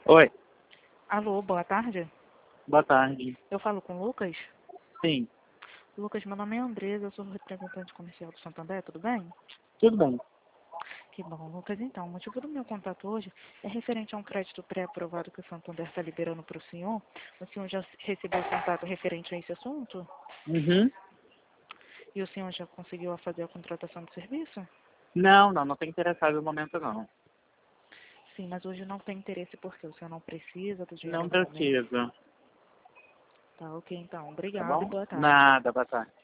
Oi, Alô, boa tarde. boa tarde. Eu falo com o Lucas. Sim, Lucas, meu nome é Andresa, eu sou representante comercial do Santander, tudo bem? tudo bem. Que bom, Lucas. Então, o motivo do meu contato hoje é referente a um crédito pré-aprovado que o Santander está liberando para o senhor. O senhor já recebeu o contato referente a esse assunto? Uhum. E o senhor já conseguiu fazer a contratação do serviço? Não tô interessado no momento não. Sim, mas hoje não tem interesse porque o senhor não precisa do dinheiro Não no momento. preciso, Tá, ok, então. tá Obrigado e bom? boa tarde. Nada, boa tarde.